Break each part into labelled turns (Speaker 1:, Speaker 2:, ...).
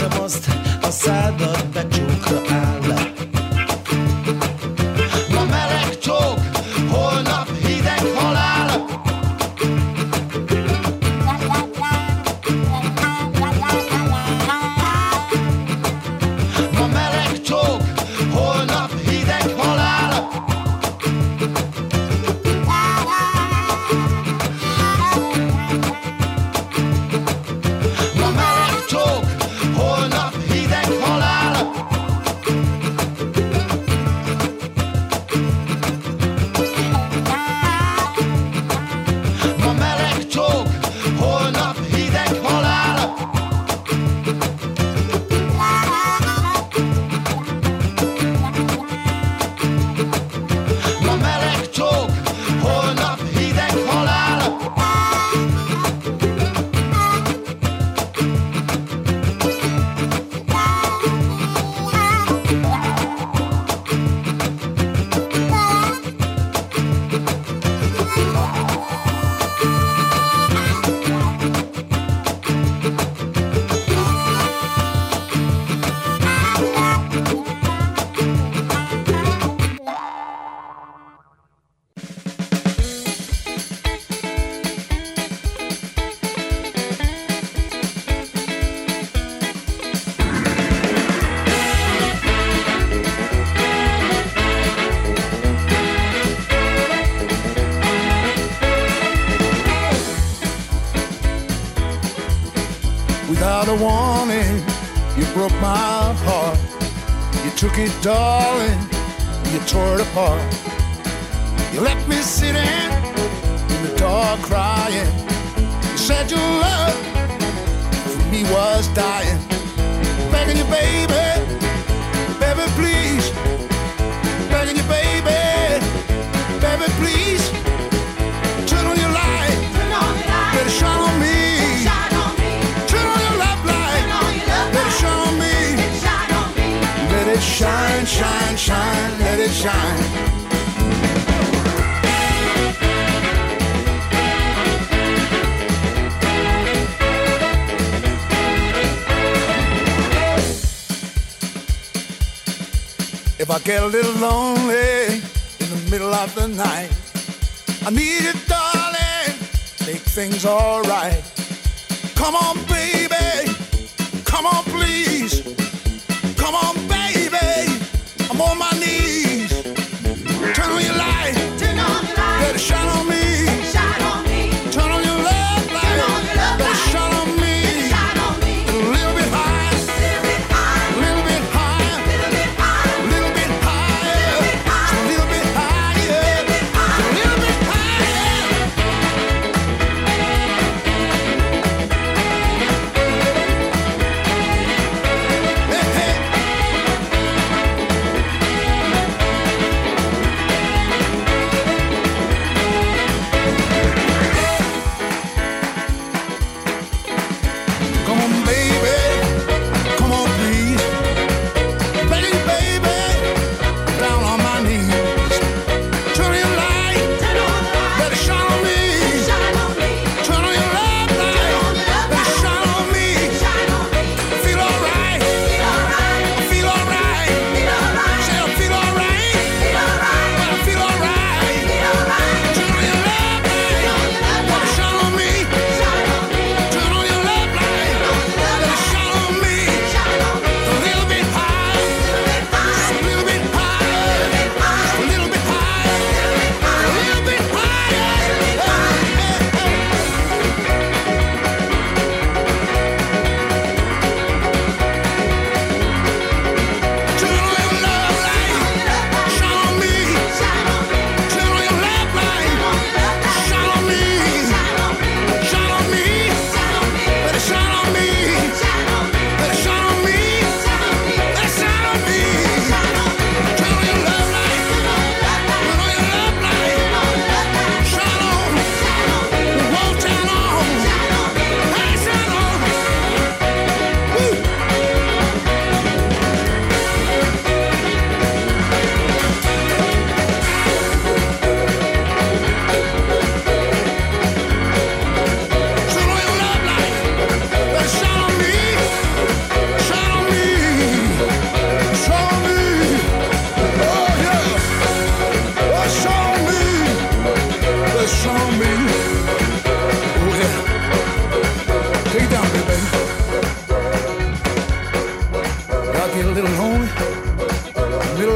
Speaker 1: érzem azt, a szádat becsókra áll. Ma meleg csók, holnap hideg halál. Ma meleg csók, holnap hideg halál. Ma meleg csók, holnap hideg halál. Ma meleg csók, holnap hideg halál. Ma meleg csók, holnap hideg halál.
Speaker 2: Without a warning, you broke my heart. You took it, darling, you tore it apart. You left me sitting in the dark crying. You said your love for me was dying. Begging you, baby, baby, please. Begging you, baby, baby, please. Turn on your light, let it shine on me. Turn on your love light, let it shine on me. Let it shine, shine, shine, let it shine. If I get a little lonely in the middle of the night, I need you, darling, make things alright. Come on, baby, come on, please. Come on, baby, I'm on my knees. Turn on your light, let it shine on me. Turn on your love light, let it shine on me. A little bit higher, a little bit higher, a little bit higher, a little bit higher, a little bit higher. Hey, hey.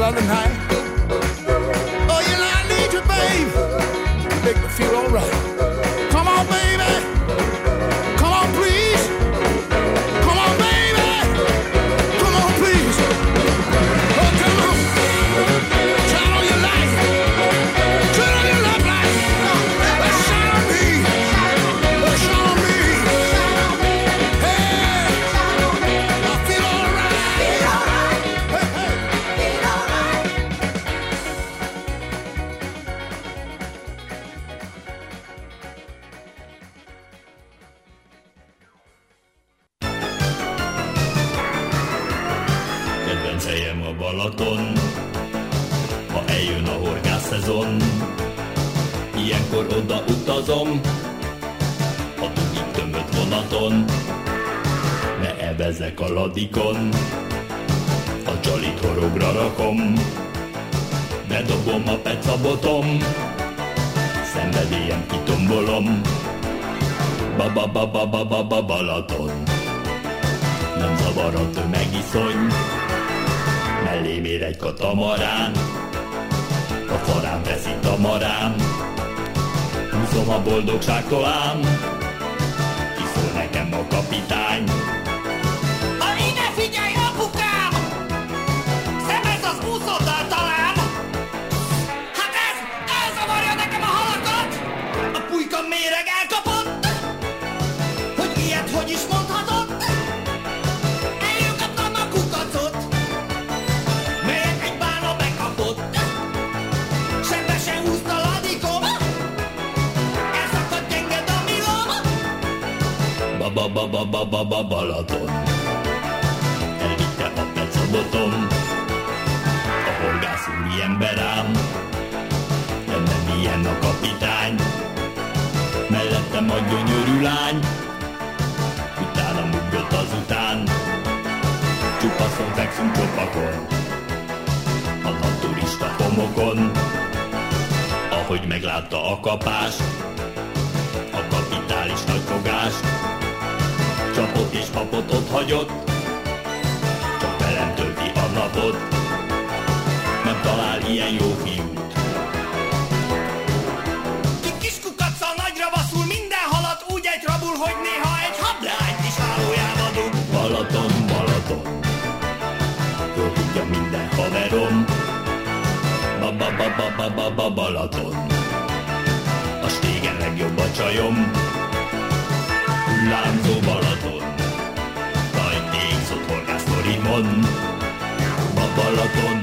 Speaker 2: of the night. Oh, you know I need you, babe. You make me feel all right. Come on, baby. Come on, please. Come on, baby. Come on, please. Oh, come on. Turn on your light. Turn on your love light. Shine on me. Shine on me. Hey, I feel all right. Feel all right. Hey, hey. Feel all right.
Speaker 3: Kedvenc helyem a Balaton, ha eljön a horgászszezon, ilyenkor oda utazom, a tugig tömött vonaton, ne evezek a ladikon, a csalit horogra rakom, bedobom a pecabotom, szenvedélyem kitombolom, ba-ba-ba-ba-ba-ba-ba Balaton. Nem zavar a tömegiszony, mellém ér egy katamarán, a farán veszi tamarám, húzom a boldogságtól ám, kiszól nekem a kapitány.
Speaker 4: Ide figyelj, apukám! Szemez az úszoddal talán! Hát ez elzavarja nekem a halakat! A pulyka méreg elkapott! Hogy ilyet hogy is mondhatott? Eljökaptam a kukacot, melyet egy bálna bekapott. Sebesen húzta ladikom, elszakadt gyenge damilom.
Speaker 3: Ba-ba-ba-ba-ba-ba Balaton. Elvitte a pecabotom, a horgász úri ember ám, de nem ilyen a kapitány. Mellettem a gyönyörű lány, utánam ugrott azután, csupaszon fekszünk csopakon, a naturista homokon. Ahogy meglátta a kapást, a kapitális nagyfogást, csapott és papot ott hagyott, csak velem tölti a napot, nem talál ilyen jó fiút.
Speaker 4: Ki kis kukacccal nagyra baszul, minden halat úgy egy rabul, hogy néha egy hableányt is hálójába dug.
Speaker 3: Balaton, Balaton, jól tudja minden haverom, ba-ba-ba-ba-ba-ba Balaton, a stégen legjobb a csajom, hullámzó Balaton, rajtékszott horgásztorimon, Balaton.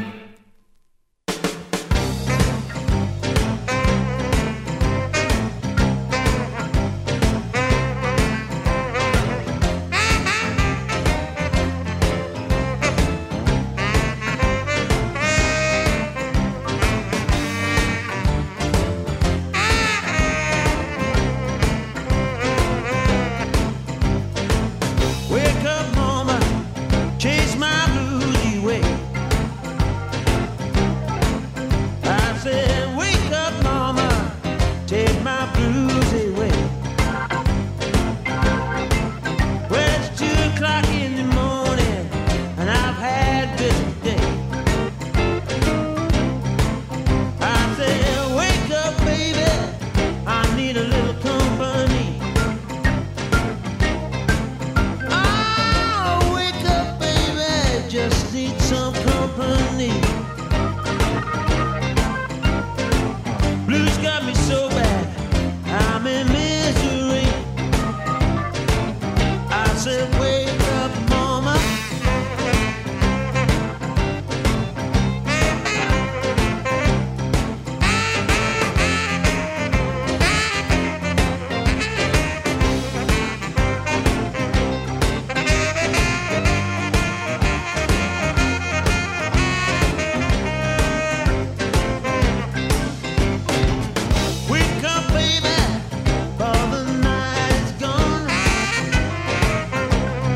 Speaker 5: Wake up, mama, chase my blues away. I said, wake up, mama, take my blues away. Well, it's 2 o'clock in the morning, and I've had a busy day. I said, wake up, baby, I need a little company. Oh, wake up, baby, just need some company. Blues got me so bad, I'm in misery. I said, wake up, mama. Wake up, baby, for the night's gone.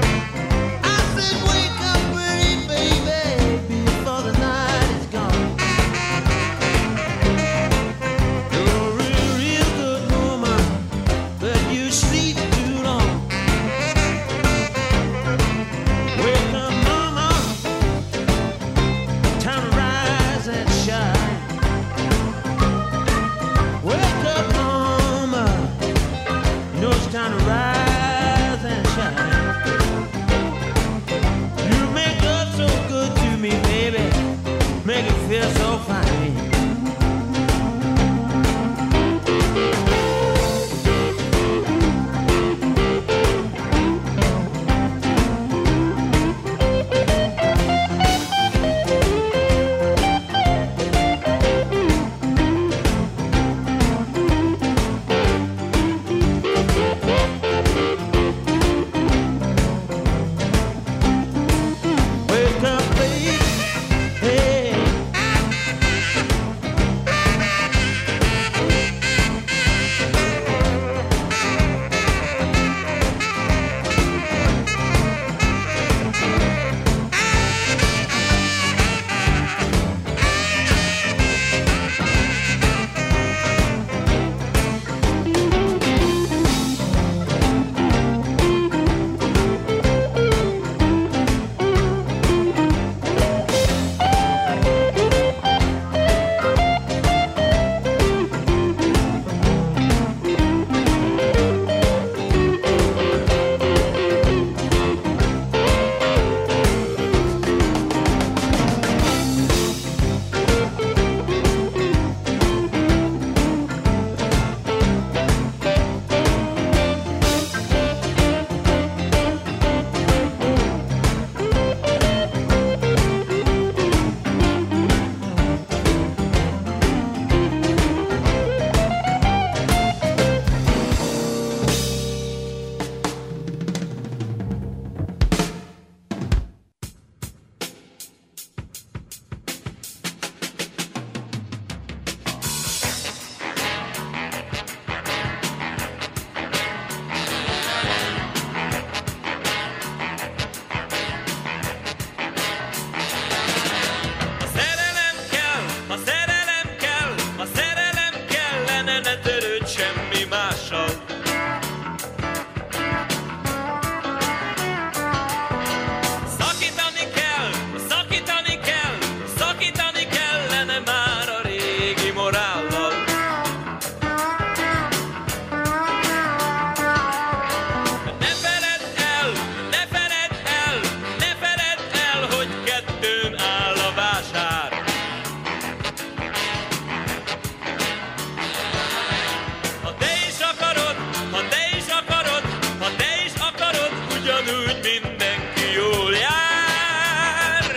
Speaker 6: úgy mindenki jól jár.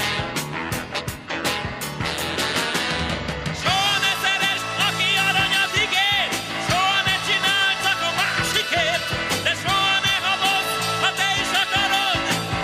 Speaker 6: Soha ne szeresd, aki aranyat ígér, soha ne csinálj csak a másikért, de soha ne habozz, ha te is akarod.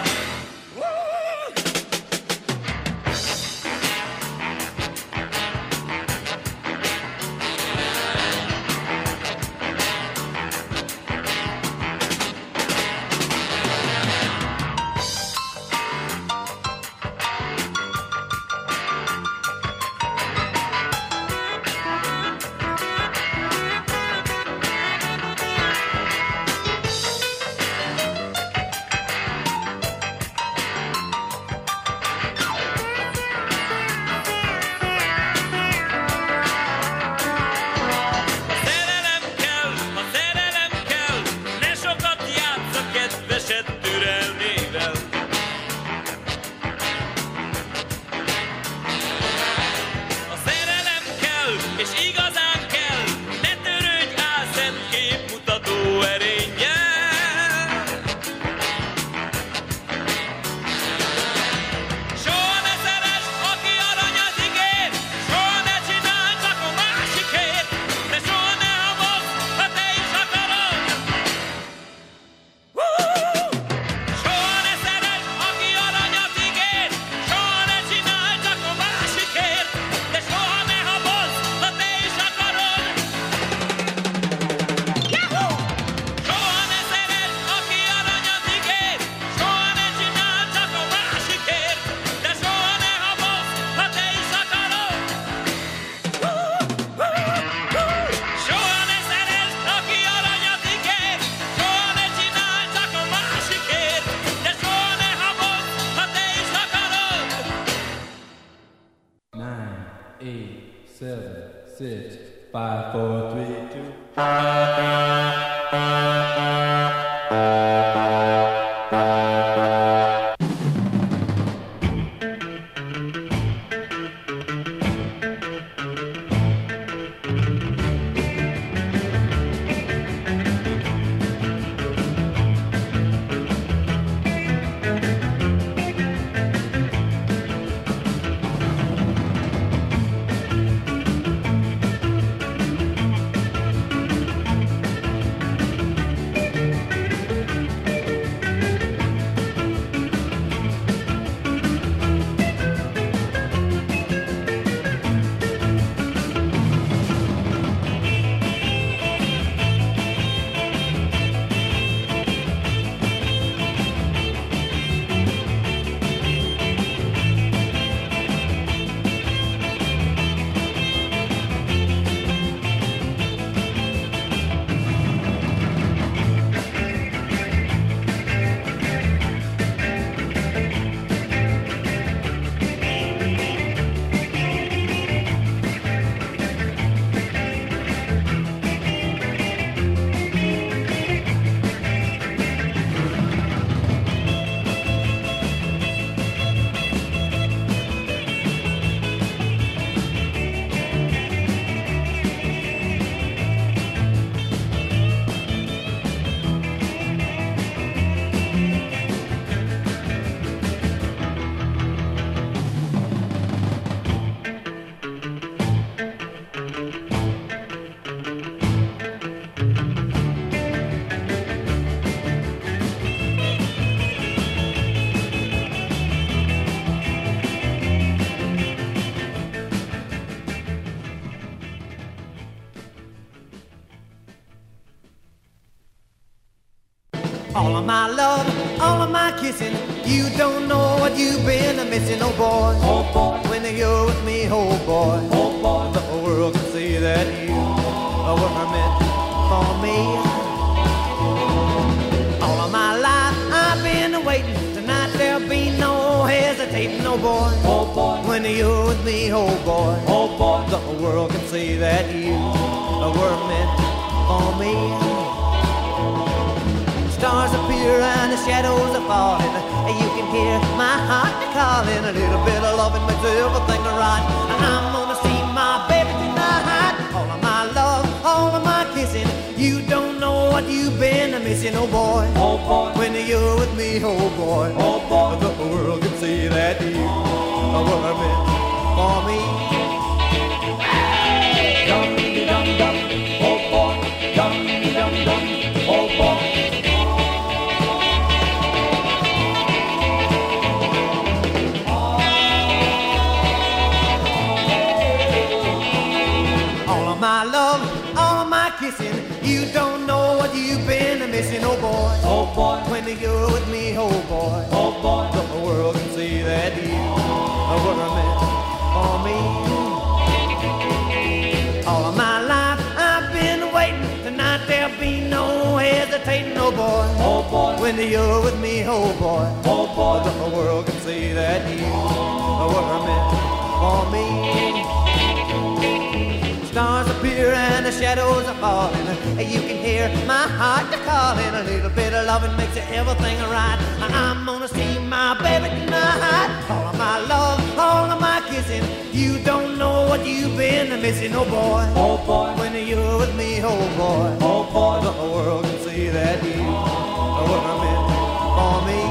Speaker 7: All of my love, all of my kissing, you don't know what you've been missing, oh boy. Oh boy, when you're with me, oh boy. Oh boy, the whole world can see that you were meant for me. All of my life I've been waiting, tonight there'll be no hesitating, oh boy. Oh boy, when you're with me, oh boy. Oh boy, the whole world can see that you were meant for me. Stars appear and the shadows are falling. You can hear my heart calling. A little bit of loving makes everything right. And I'm gonna see my baby tonight. All of my love, all of my kissing. You don't know what you've been missing. missing, oh boy. Oh boy. When you're with me, oh boy. Oh boy. The world can see that you were meant for me.
Speaker 8: Dum dum dum, oh boy. Dum dum dum, oh boy.
Speaker 7: My love, all my kissing, you don't know what you've been missing, oh boy.
Speaker 8: Oh boy.
Speaker 7: When you're with me, oh boy.
Speaker 8: Oh boy.
Speaker 7: The world can see that you were meant for me. All of my life I've been waiting. Tonight there'll be no hesitating, oh boy.
Speaker 8: Oh boy.
Speaker 7: When you're with me, oh boy.
Speaker 8: Oh boy.
Speaker 7: The world can see that you were meant for me. Stars appear and the shadows are falling. You can hear my heart calling. A little bit of loving makes everything right. I'm gonna see my baby tonight. All of my love, all of my kissing. You don't know what you've been missing, oh boy.
Speaker 8: Oh boy.
Speaker 7: When you're with me, oh boy.
Speaker 8: Oh boy.
Speaker 7: The world can see that you were meant for me.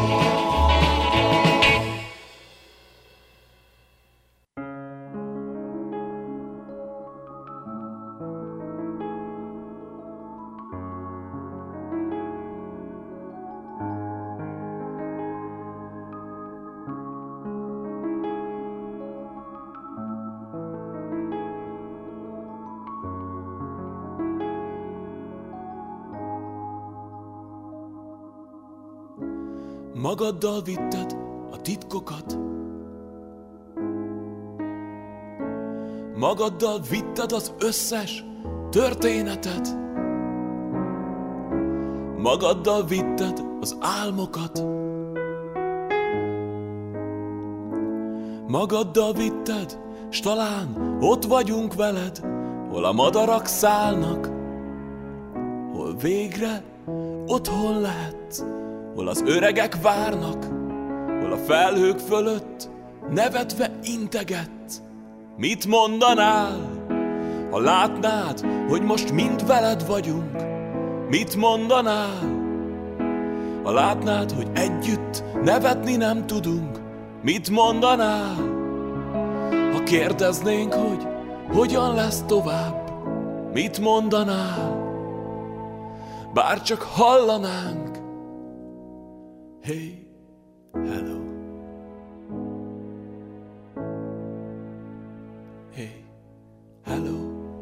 Speaker 9: Magaddal vitted a titkokat, magaddal vitted az összes történetet, magaddal vitted az álmokat, magaddal vitted, s talán ott vagyunk veled, hol a madarak szállnak, hol végre otthon lehetsz, hol az öregek várnak, hol a felhők fölött nevetve integetsz. Mit mondanál, ha látnád, hogy most mind veled vagyunk? Mit mondanál, ha látnád, hogy együtt nevetni nem tudunk? Mit mondanál, ha kérdeznénk, hogy hogyan lesz tovább? Mit mondanál, bár csak hallanánk? Hey, hello. Hey, hello.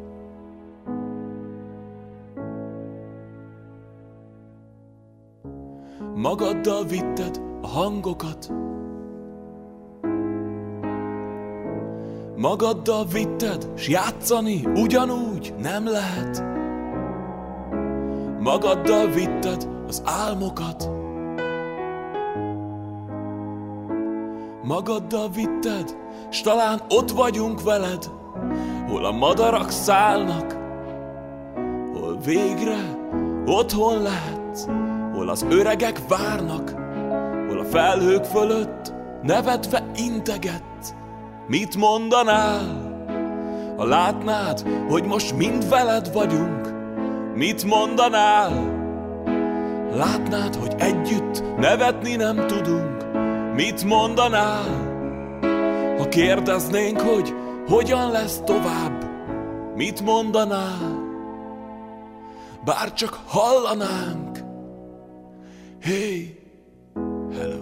Speaker 9: Magaddal vitted a hangokat, magaddal vitted, s játszani ugyanúgy nem lehet. Magaddal vitted az álmokat, magaddal vitted, s talán ott vagyunk veled, hol a madarak szállnak, hol végre otthon lehetsz, hol az öregek várnak, hol a felhők fölött nevetve integetsz. Mit mondanál, ha látnád, hogy most mind veled vagyunk? Mit mondanál, látnád, hogy együtt nevetni nem tudunk? Mit mondanál, ha kérdeznénk, hogy hogyan lesz tovább? Mit mondanál, bár csak hallanánk? Hey, hello.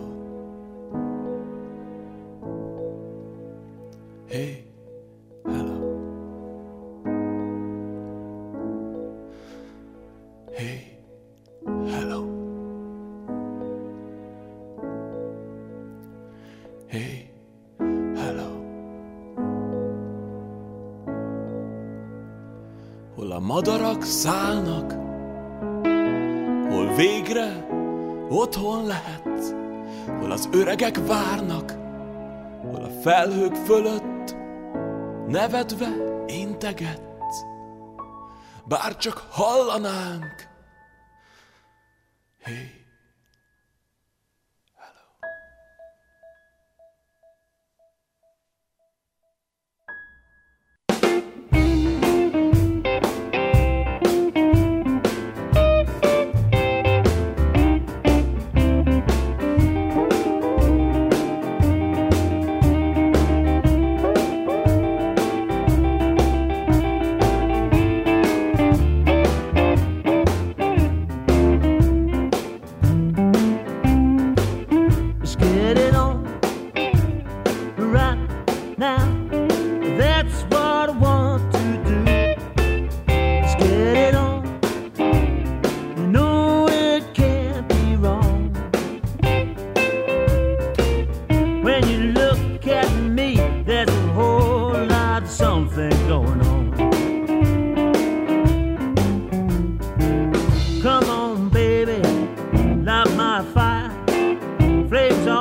Speaker 9: Hey, hello. Hey, hello. Hey, hello. Hol a madarak szállnak, hol végre otthon lehetsz, hol az öregek várnak, hol a felhők fölött nevetve integetsz, bár csak hallanánk. Hey.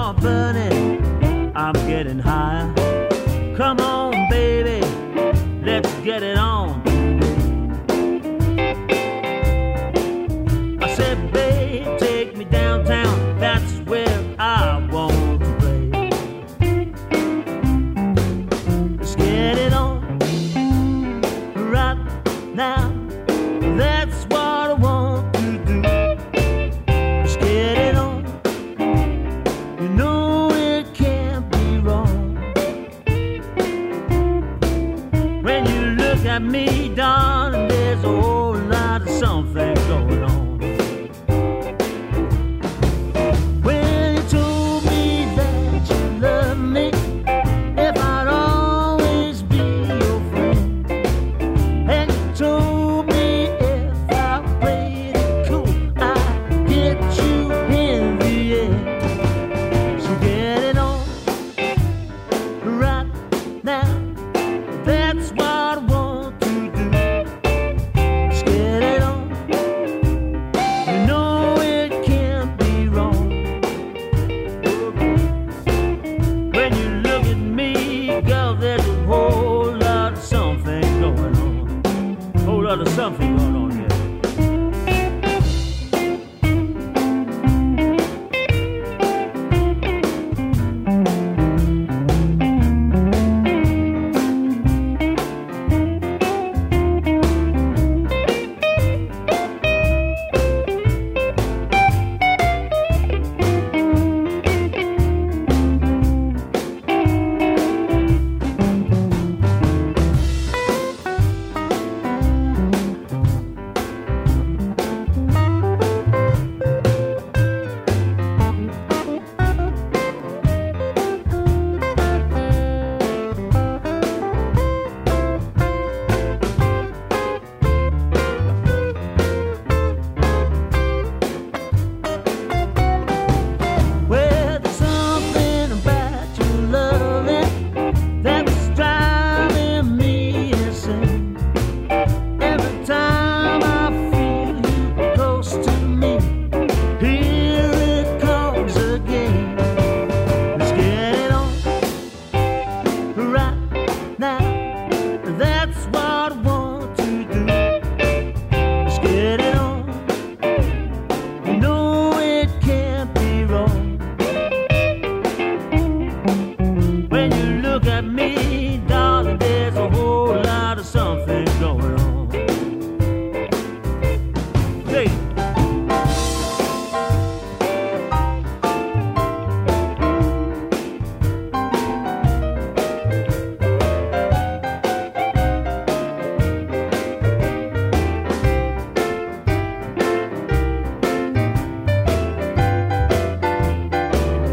Speaker 5: are burning, I'm getting higher. Come on, baby, let's get it on. I said, babe, take me downtown, that's where